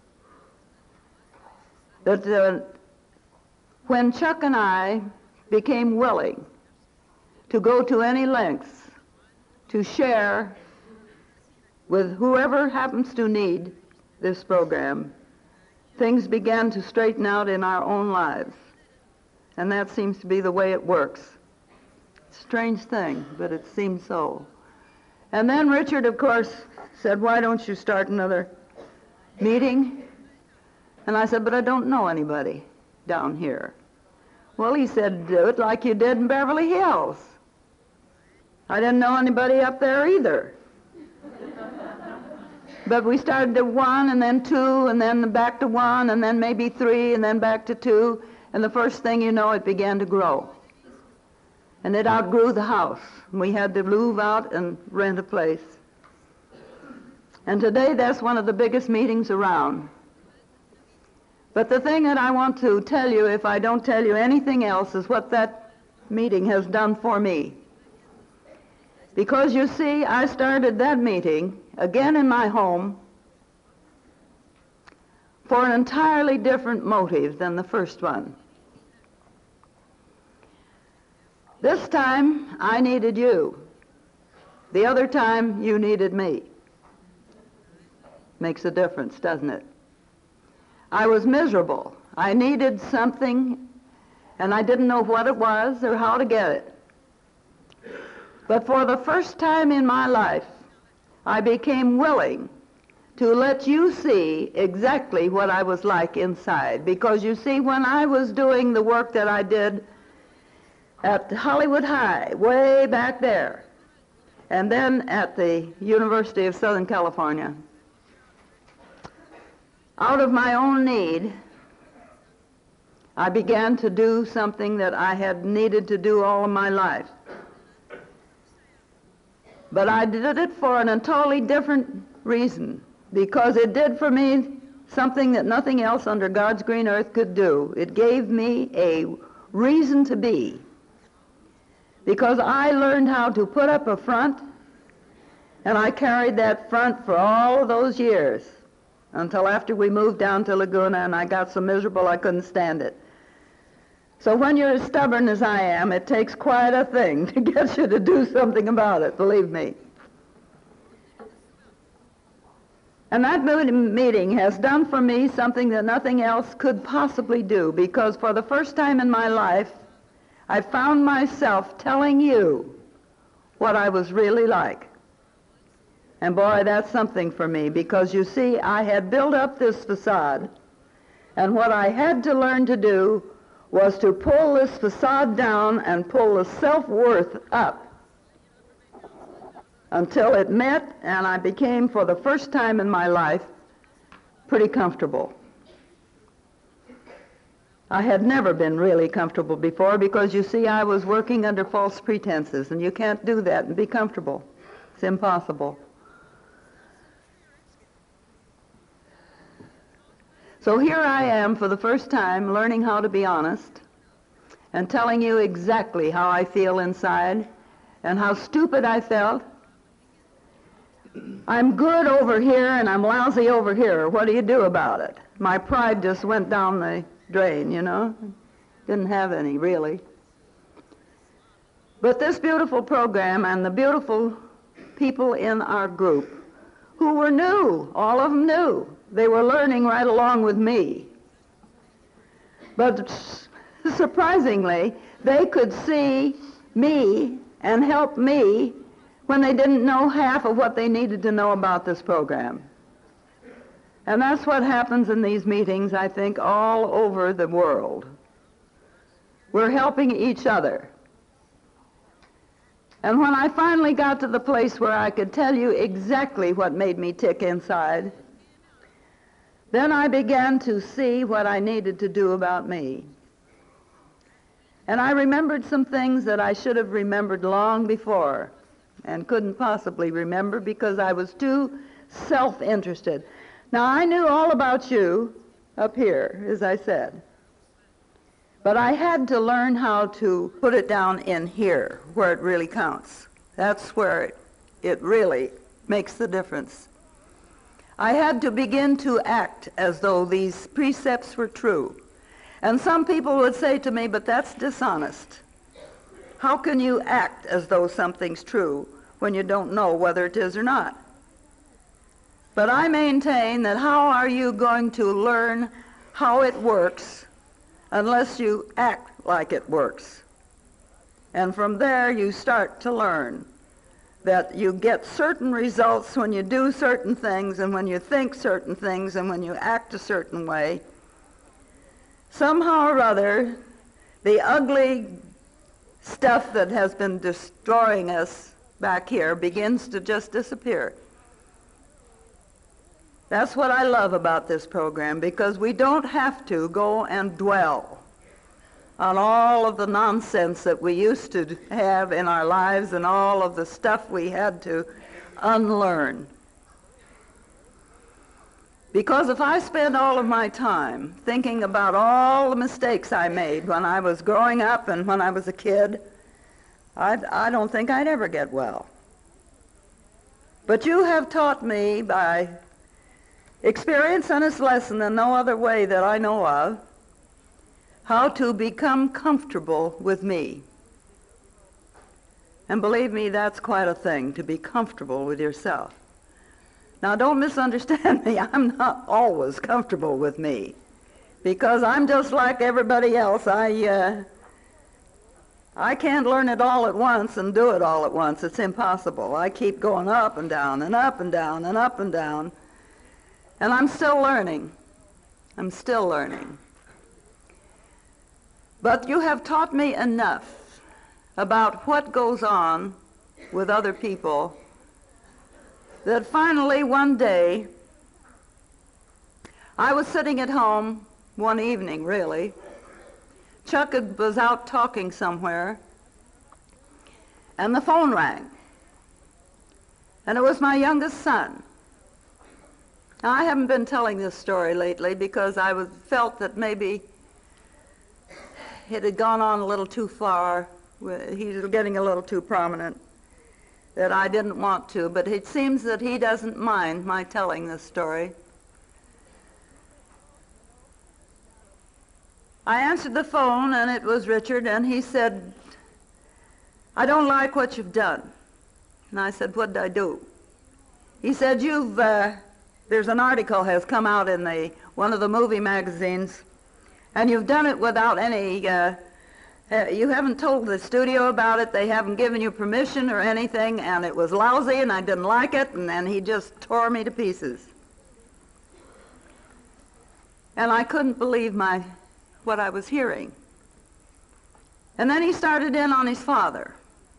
That when Chuck and I became willing to go to any lengths to share with whoever happens to need this program, things began to straighten out in our own lives. And that seems to be the way it works. Strange thing, but it seems so. And then Richard, of course, said, "Why don't you start another meeting?" And I said, "But I don't know anybody down here." Well, he said, "Do it like you did in Beverly Hills." I didn't know anybody up there either. But we started at 1, and then 2, and then back to 1, and then maybe 3, and then back to 2. And the first thing you know, it began to grow. And it outgrew the house. We had to move out and rent a place. And today, that's one of the biggest meetings around. But the thing that I want to tell you, if I don't tell you anything else, is what that meeting has done for me. Because you see, I started that meeting again in my home for an entirely different motive than the first one. This time, I needed you. The other time, you needed me. Makes a difference, doesn't it? I was miserable. I needed something, and I didn't know what it was or how to get it. But for the first time in my life, I became willing to let you see exactly what I was like inside. Because you see, when I was doing the work that I did at Hollywood High, way back there, and then at the University of Southern California, out of my own need, I began to do something that I had needed to do all of my life. But I did it for an entirely different reason, because it did for me something that nothing else under God's green earth could do. It gave me a reason to be, because I learned how to put up a front, and I carried that front for all of those years, until after we moved down to Laguna and I got so miserable I couldn't stand it. So when you're as stubborn as I am, it takes quite a thing to get you to do something about it, believe me. And that meeting has done for me something that nothing else could possibly do, because for the first time in my life, I found myself telling you what I was really like. And boy, that's something for me, because you see, I had built up this facade, and what I had to learn to do was to pull this facade down and pull the self-worth up until it met, and I became, for the first time in my life, pretty comfortable. I had never been really comfortable before, because you see, I was working under false pretenses, and you can't do that and be comfortable. It's impossible. So here I am for the first time learning how to be honest and telling you exactly how I feel inside and how stupid I felt. I'm good over here and I'm lousy over here. What do you do about it? My pride just went down the drain, you know. Didn't have any, really. But this beautiful program and the beautiful people in our group who were new, all of them new. They were learning right along with me. But surprisingly, they could see me and help me when they didn't know half of what they needed to know about this program. And that's what happens in these meetings, I think, all over the world. We're helping each other. And when I finally got to the place where I could tell you exactly what made me tick inside, then I began to see what I needed to do about me. And I remembered some things that I should have remembered long before and couldn't possibly remember because I was too self-interested. Now, I knew all about you up here, as I said. But I had to learn how to put it down in here, where it really counts. That's where it really makes the difference. I had to begin to act as though these precepts were true. And some people would say to me, but that's dishonest. How can you act as though something's true when you don't know whether it is or not? But I maintain that how are you going to learn how it works unless you act like it works? And from there you start to learn that you get certain results when you do certain things and when you think certain things and when you act a certain way. Somehow or other, the ugly stuff that has been destroying us back here begins to just disappear. That's what I love about this program, because we don't have to go and dwell on all of the nonsense that we used to have in our lives and all of the stuff we had to unlearn. Because if I spend all of my time thinking about all the mistakes I made when I was growing up and when I was a kid, I don't think I'd ever get well. But you have taught me by experience and its lesson in no other way that I know of, how to become comfortable with me. And believe me, that's quite a thing, to be comfortable with yourself. Now, don't misunderstand me. I'm not always comfortable with me, because I'm just like everybody else. I can't learn it all at once and do it all at once. It's impossible. I keep going up and down and up and down and up and down. And I'm still learning. I'm still learning. But you have taught me enough about what goes on with other people that finally one day, I was sitting at home one evening, really. Chuck was out talking somewhere, and the phone rang. And it was my youngest son. Now, I haven't been telling this story lately because I felt that maybe it had gone on a little too far. He's getting a little too prominent, that I didn't want to, but it seems that he doesn't mind my telling this story. I answered the phone, and it was Richard, and he said, "I don't like what you've done." And I said, "What did I do?" He said, there's an article has come out in one of the movie magazines, and you've done it without any, you haven't told the studio about it, they haven't given you permission or anything, and it was lousy, and I didn't like it, and then he just tore me to pieces. And I couldn't believe what I was hearing. And then he started in on his father.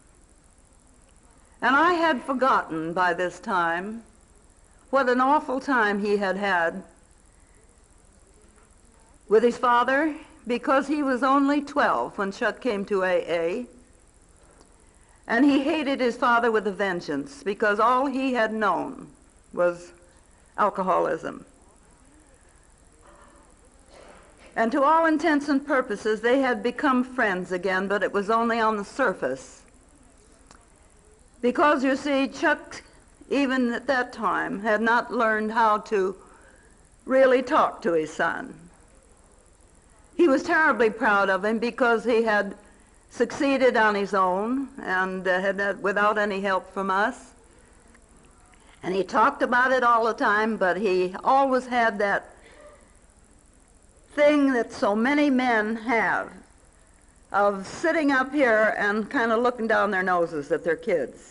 And I had forgotten by this time what an awful time he had had with his father, because he was only 12 when Chuck came to AA. And he hated his father with a vengeance, because all he had known was alcoholism. And to all intents and purposes, they had become friends again, but it was only on the surface. Because, you see, Chuck, even at that time, had not learned how to really talk to his son. He was terribly proud of him because he had succeeded on his own and without any help from us. And he talked about it all the time, but he always had that thing that so many men have of sitting up here and kind of looking down their noses at their kids.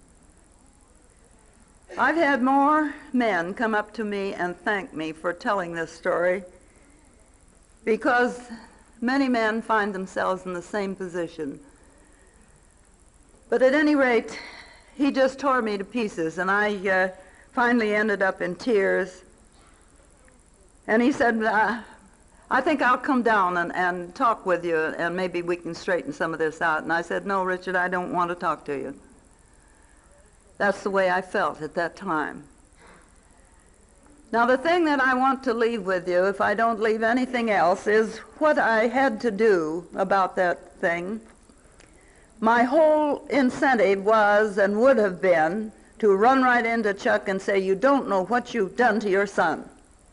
I've had more men come up to me and thank me for telling this story, because many men find themselves in the same position. But at any rate, he just tore me to pieces, and I finally ended up in tears. And he said, "I think I'll come down and talk with you, and maybe we can straighten some of this out." And I said, "No, Richard, I don't want to talk to you." That's the way I felt at that time. Now, the thing that I want to leave with you, if I don't leave anything else, is what I had to do about that thing. My whole incentive was and would have been to run right into Chuck and say, "You don't know what you've done to your son,"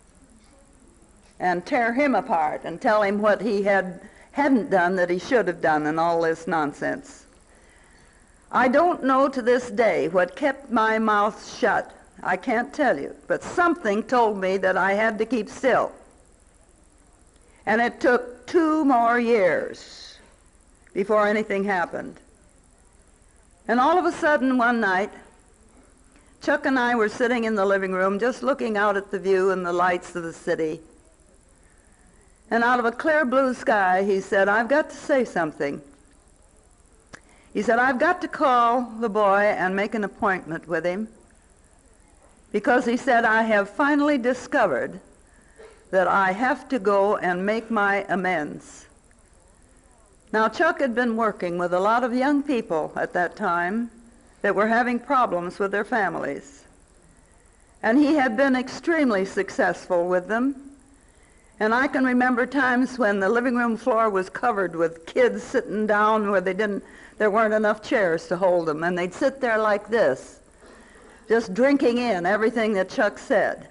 and tear him apart and tell him what he hadn't done that he should have done and all this nonsense. I don't know to this day what kept my mouth shut. I can't tell you, but something told me that I had to keep still. And it took 2 more years before anything happened. And all of a sudden one night, Chuck and I were sitting in the living room just looking out at the view and the lights of the city. And out of a clear blue sky, he said, "I've got to say something." He said, "I've got to call the boy and make an appointment with him, because," he said, "I have finally discovered that I have to go and make my amends." Now, Chuck had been working with a lot of young people at that time that were having problems with their families. And he had been extremely successful with them. And I can remember times when the living room floor was covered with kids sitting down where there weren't enough chairs to hold them, and they'd sit there like this, just drinking in everything that Chuck said.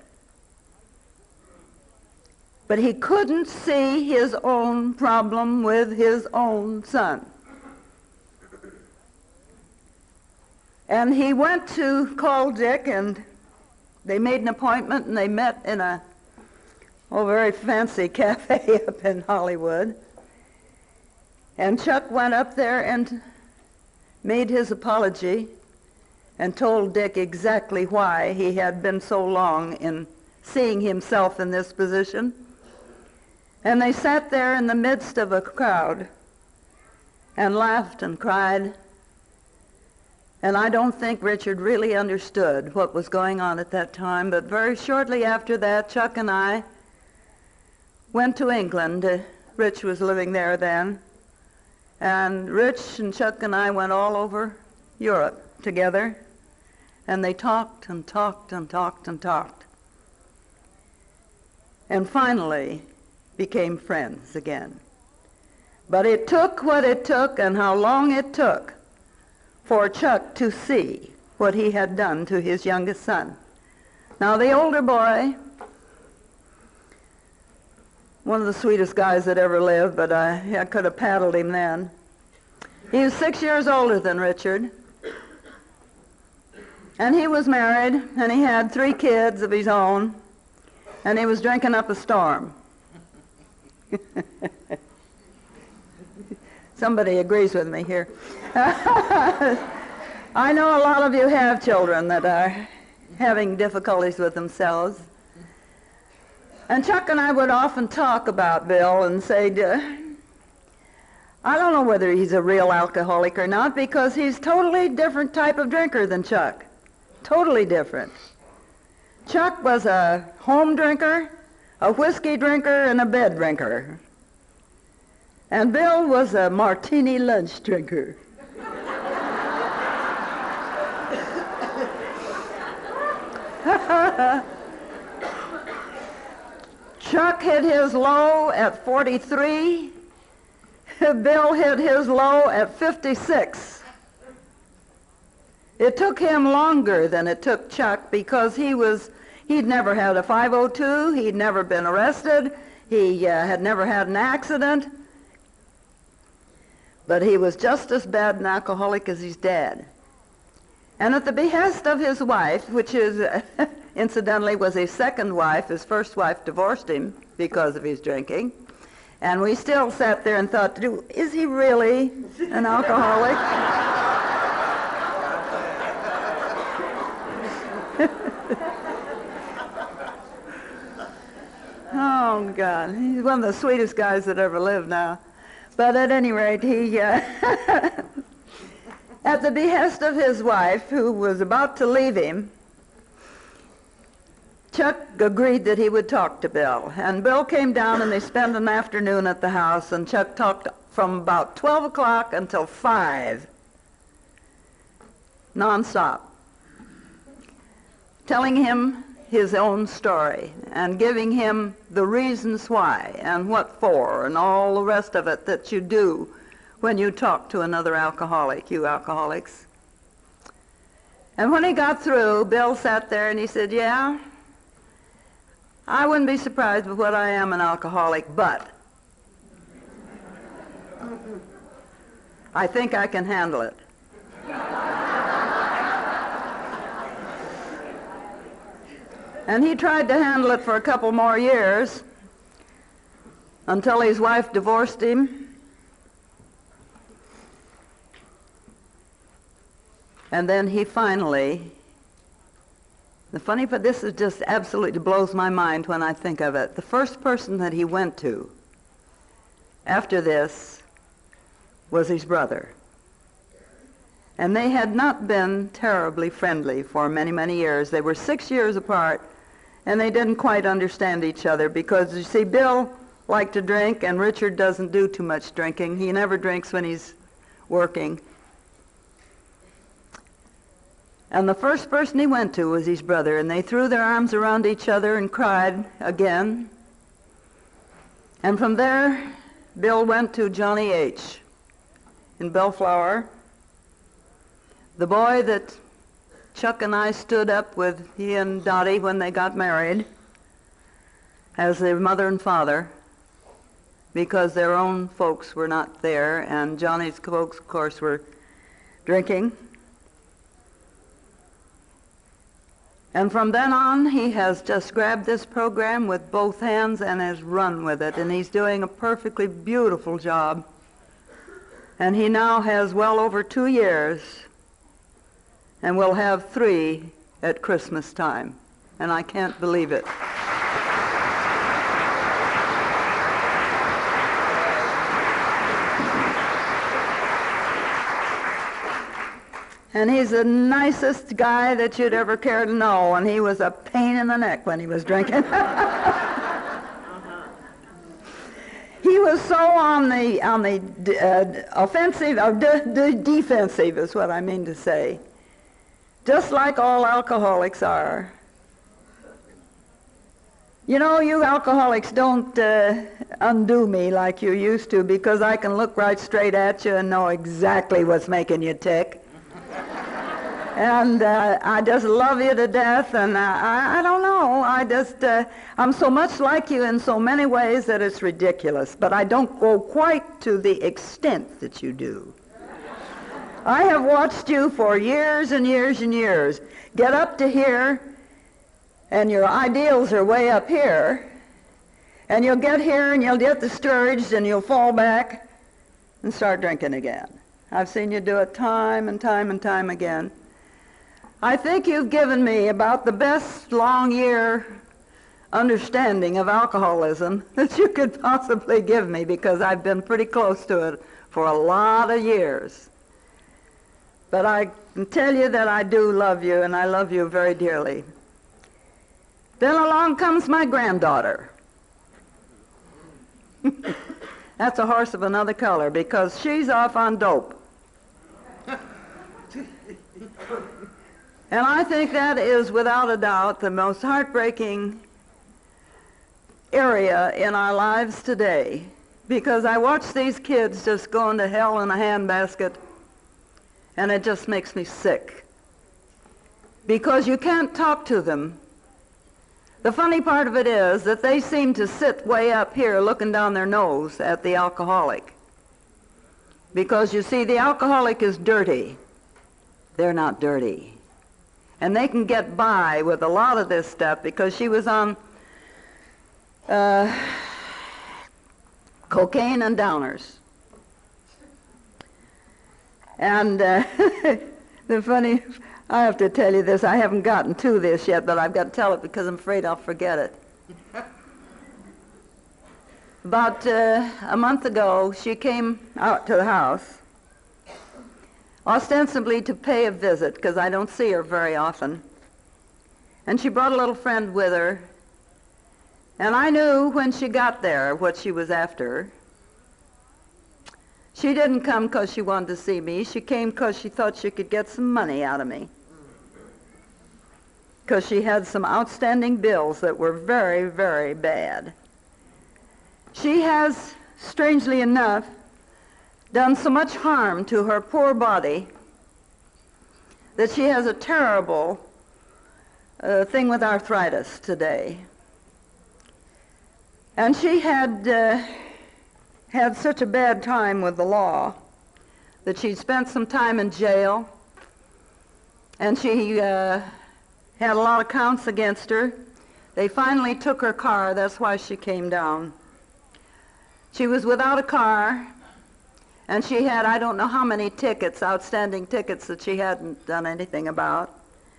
But he couldn't see his own problem with his own son. And he went to call Dick, and they made an appointment, and they met in a very fancy cafe up in Hollywood. And Chuck went up there and made his apology and told Dick exactly why he had been so long in seeing himself in this position. And they sat there in the midst of a crowd and laughed and cried. And I don't think Richard really understood what was going on at that time, but very shortly after that, Chuck and I went to England. Rich was living there then. And Rich and Chuck and I went all over Europe together, and they talked and talked and talked and talked. And finally became friends again. But it took what it took and how long it took for Chuck to see what he had done to his youngest son. Now, the older boy, one of the sweetest guys that ever lived, but I could have paddled him then. He was 6 years older than Richard. And he was married, and he had 3 kids of his own, and he was drinking up a storm. Somebody agrees with me here. I know a lot of you have children that are having difficulties with themselves. And Chuck and I would often talk about Bill and say, I don't know whether he's a real alcoholic or not, because he's totally different type of drinker than Chuck. Totally different. Chuck was a home drinker, a whiskey drinker, and a bed drinker. And Bill was a martini lunch drinker. Chuck hit his low at 43. Bill hit his low at 56. It took him longer than it took Chuck, because he'd never had a 502, he'd never been arrested, he had never had an accident, but he was just as bad an alcoholic as his dad. And at the behest of his wife, which incidentally was his second wife, his first wife divorced him because of his drinking, and we still sat there and thought, is he really an alcoholic? Oh, God. He's one of the sweetest guys that ever lived now. But at any rate, he, at the behest of his wife, who was about to leave him, Chuck agreed that he would talk to Bill. And Bill came down, and they spent an afternoon at the house, and Chuck talked from about 12 o'clock until 5, nonstop, telling him his own story and giving him the reasons why and what for and all the rest of it that you do when you talk to another alcoholic, you alcoholics. And when he got through, Bill sat there and he said, yeah, I wouldn't be surprised with what I am an alcoholic, but I think I can handle it. And he tried to handle it for a couple more years until his wife divorced him. And then he finally, the funny part, this is just absolutely blows my mind when I think of it. The first person that he went to after this was his brother. And they had not been terribly friendly for many, many years. They were 6 years apart, and they didn't quite understand each other because, you see, Bill liked to drink, and Richard doesn't do too much drinking. He never drinks when he's working. And the first person he went to was his brother, and they threw their arms around each other and cried again. And from there, Bill went to Johnny H. in Bellflower, the boy that Chuck and I stood up with, he and Dottie, when they got married, as their mother and father, because their own folks were not there, and Johnny's folks, of course, were drinking. And from then on, he has just grabbed this program with both hands and has run with it, and he's doing a perfectly beautiful job. And he now has well over 2 years, and will have 3 at Christmas time, and I can't believe it. And he's the nicest guy that you'd ever care to know, and he was a pain in the neck when he was drinking. He was so on the offensive, or defensive is what I mean to say, just like all alcoholics are. You know, you alcoholics don't undo me like you used to, because I can look right straight at you and know exactly what's making you tick. And I just love you to death, and I don't know, I'm so much like you in so many ways that it's ridiculous, but I don't go quite to the extent that you do. I have watched you for years and years and years get up to here, and your ideals are way up here, and you'll get here and you'll get discouraged and you'll fall back and start drinking again. I've seen you do it time and time and time again. I think you've given me about the best long-year understanding of alcoholism that you could possibly give me, because I've been pretty close to it for a lot of years. But I can tell you that I do love you, and I love you very dearly. Then along comes my granddaughter. That's a horse of another color, because she's off on dope. And I think that is, without a doubt, the most heartbreaking area in our lives today, because I watch these kids just going to hell in a handbasket, and it just makes me sick, because you can't talk to them. The funny part of it is that they seem to sit way up here looking down their nose at the alcoholic, because you see, the alcoholic is dirty. They're not dirty. And they can get by with a lot of this stuff, because she was on cocaine and downers. And the funny, I have to tell you this, I haven't gotten to this yet, but I've got to tell it because I'm afraid I'll forget it. About a month ago, she came out to the house, ostensibly to pay a visit, because I don't see her very often. And she brought a little friend with her, and I knew when she got there what she was after. She didn't come because she wanted to see me. She came because she thought she could get some money out of me. because she had some outstanding bills that were very, very bad. She has, strangely enough, done so much harm to her poor body that she has a terrible thing with arthritis today. And she had had such a bad time with the law that she'd spent some time in jail, and she had a lot of counts against her. They finally took her car. That's why she came down. She was without a car, and she had I don't know how many tickets, outstanding tickets that she hadn't done anything about.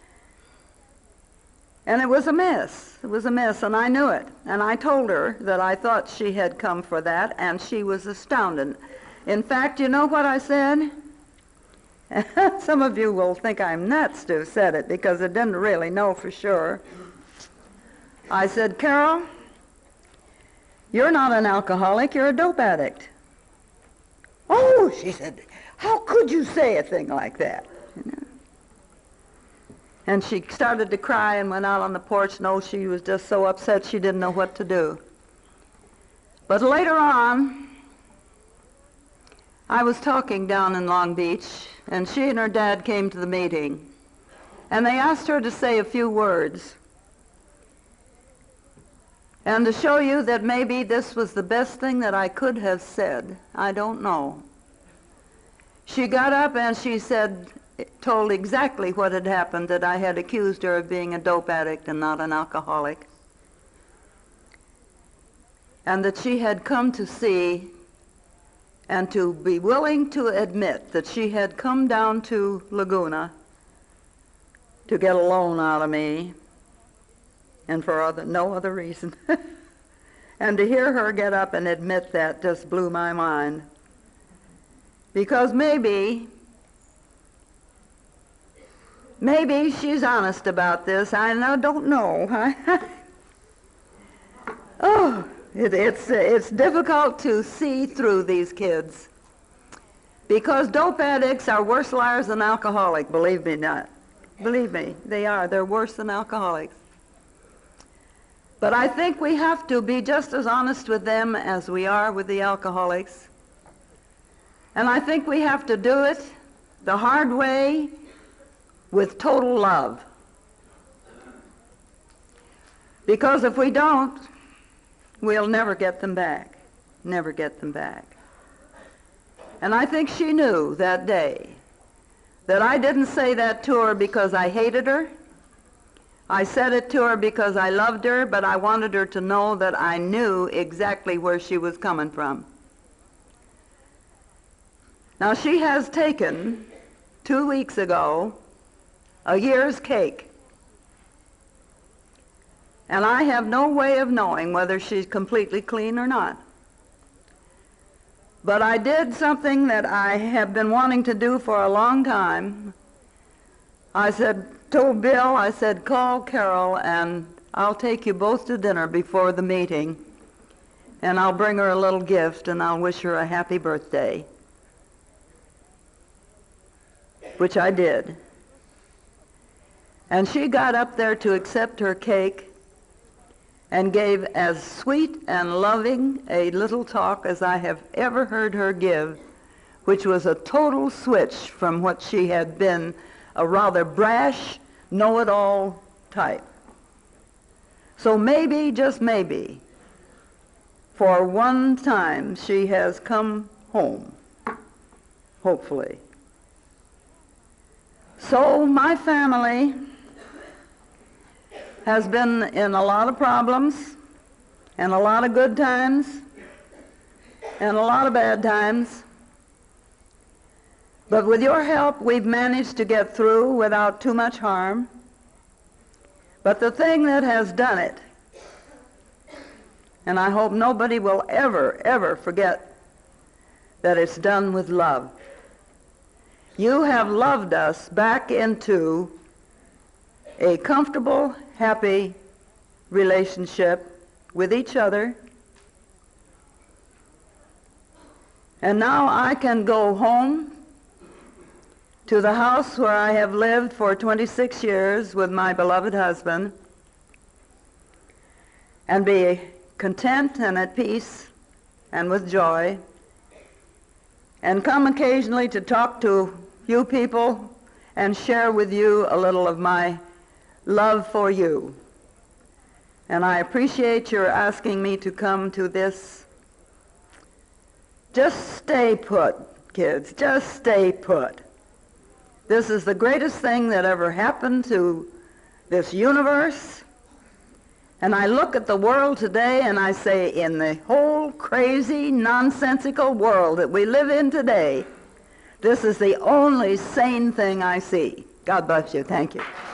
And it was a mess. It was a mess, and I knew it. And I told her that I thought she had come for that, and she was astounded. In fact, you know what I said? Some of you will think I'm nuts to have said it because I didn't really know for sure. I said, Carol, you're not an alcoholic, you're a dope addict. Oh, she said, how could you say a thing like that? You know? And she started to cry and went out on the porch. No, she was just so upset she didn't know what to do. But later on, I was talking down in Long Beach, and she and her dad came to the meeting, and they asked her to say a few words. And to show you that maybe this was the best thing that I could have said, I don't know. She got up and she said, told exactly what had happened, that I had accused her of being a dope addict and not an alcoholic, and that she had come to see and to be willing to admit that she had come down to Laguna to get a loan out of me and for no other reason. And to hear her get up and admit that just blew my mind. Because maybe she's honest about this. I don't know. Oh, it's difficult to see through these kids, because dope addicts are worse liars than alcoholics. Believe me, not. Believe me, they are. They're worse than alcoholics. But I think we have to be just as honest with them as we are with the alcoholics. And I think we have to do it the hard way, with total love. Because if we don't, we'll never get them back. Never get them back. And I think she knew that day that I didn't say that to her because I hated her. I said it to her because I loved her, but I wanted her to know that I knew exactly where she was coming from. Now, she has taken, 2 weeks ago, a year's cake. And I have no way of knowing whether she's completely clean or not. But I did something that I have been wanting to do for a long time. I told Bill, I said, call Carol and I'll take you both to dinner before the meeting, and I'll bring her a little gift and I'll wish her a happy birthday. Which I did. And she got up there to accept her cake and gave as sweet and loving a little talk as I have ever heard her give, which was a total switch from what she had been, a rather brash, know-it-all type. So maybe, just maybe, for one time she has come home, hopefully. So my family has been in a lot of problems, and a lot of good times, and a lot of bad times. But with your help, we've managed to get through without too much harm. But the thing that has done it, and I hope nobody will ever, ever forget that it's done with love. You have loved us back into a comfortable, happy relationship with each other. And now I can go home to the house where I have lived for 26 years with my beloved husband, and be content and at peace and with joy, and come occasionally to talk to you people and share with you a little of my love for you. And I appreciate your asking me to come to this. Just stay put, kids. Just stay put. This is the greatest thing that ever happened to this universe. And I look at the world today and I say, in the whole crazy, nonsensical world that we live in today, this is the only sane thing I see. God bless you. Thank you.